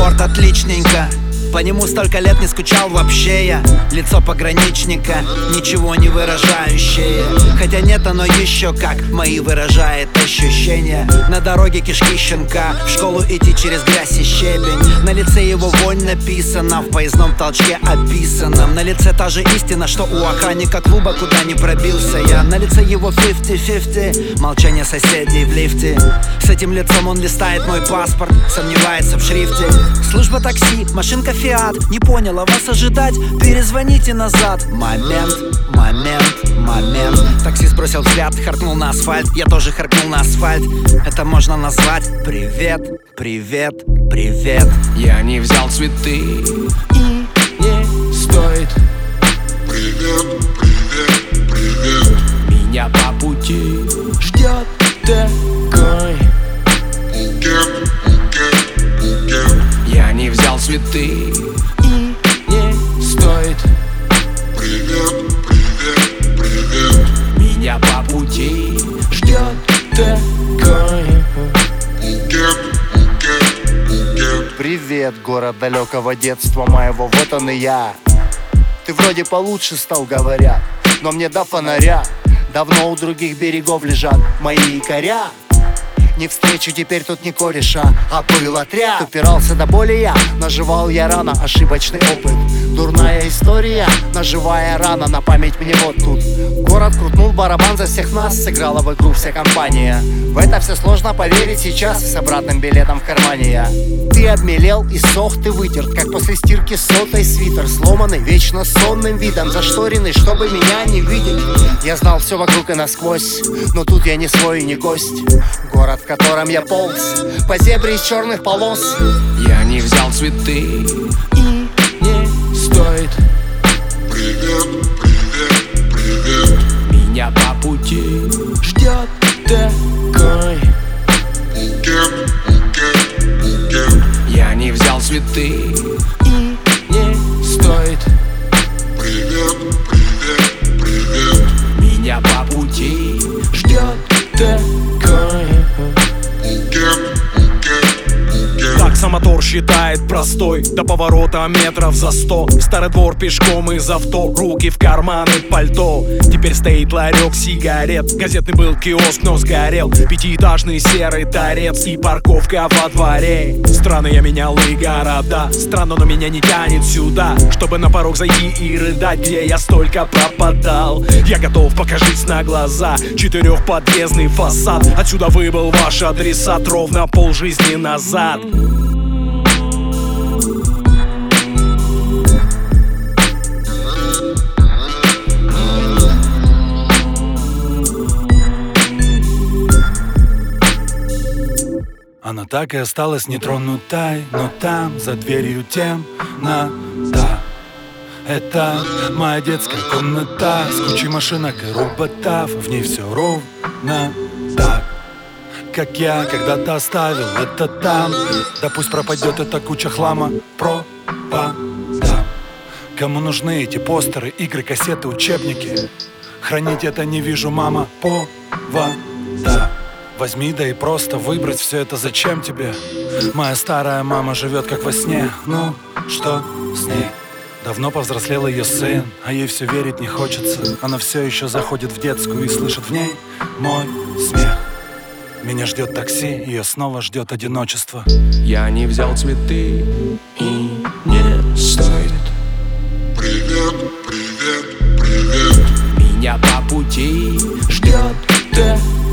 Город отличненько, по нему столько лет не скучал вообще я. Лицо пограничника, ничего не выражающее. Хотя нет, оно еще как мои выражает ощущения. На дороге кишки щенка, в школу идти через грязь и щебень. На лице его вонь написана, в поездном толчке описанном. На лице та же истина, что у охранника клуба, куда не пробился я. На лице его 50-50, молчание соседей в лифте. С этим лицом он листает мой паспорт, сомневается в шрифте. Служба такси, машинка Фиат, не поняла вас ожидать, перезвоните назад. Момент, момент, момент. Таксист бросил взгляд, харкнул на асфальт. Я тоже харкнул на асфальт. Это можно назвать привет, привет, привет. Я не взял цветы и не стоит. Привет, привет, привет. Меня по пути ждет такой Букет, букет, букет. Я не взял цветы и не стоит. Привет, привет, привет. Меня по пути ждет такой Букет, букет, букет. Привет, город далекого детства моего, вот он и я. Ты вроде получше стал, говорят, но мне до фонаря. Давно у других берегов лежат мои якоря. Не встречу теперь тут не кореша, а был отряд. Упирался до боли я, наживал я рано ошибочный опыт. Дурная история, наживая рано, на память мне вот тут. Город крутнул барабан за всех нас, сыграла в игру вся компания. В это все сложно поверить сейчас, с обратным билетом в кармане я. Ты обмелел и сох, ты вытерт, как после стирки сотой свитер. Сломанный, вечно сонным видом, зашторенный, чтобы меня не видеть. Я знал все вокруг и насквозь, но тут я не свой и не гость. Город, в котором я полз по зебре из черных полос. Я не взял цветы и не стоит. Привет, привет, привет. Меня по пути ждет такой Букет, букет, букет. Я не взял цветы и не стоит. Привет, привет, привет. Меня по пути ждет такой Букет, букет, букет. Таксомотор считает простой, до поворота метров за 100. В старый двор пешком из авто, руки в карманы пальто. Теперь стоит ларек сигарет, газетный был киоск, но сгорел. Пятиэтажный серый торец и парковка во дворе. Странно, я менял и города, странно, но меня не тянет сюда, чтобы на порог зайти и рыдать, где я столько пропадал. Я готов покажись на глаза, четырехподъездный фасад. Отсюда выбыл ваш адресат ровно полжизни назад. Она так и осталась нетронутой, но там, за дверью темнота. Это моя детская комната с кучей машинок и роботов. В ней все ровно так, как я когда-то оставил это там. Да пусть пропадет эта куча хлама, пропадам. Кому нужны эти постеры, игры, кассеты, учебники? Хранить это не вижу, мама, повода. Возьми, да и просто выбрать все это зачем тебе? Моя старая мама живет как во сне. Ну, что с ней? Давно повзрослел ее сын, а ей все верить не хочется. Она все еще заходит в детскую и слышит в ней мой смех. Меня ждет такси, ее снова ждет одиночество. Я не взял цветы и не стоит. Привет, привет, привет. Меня по пути ждет такой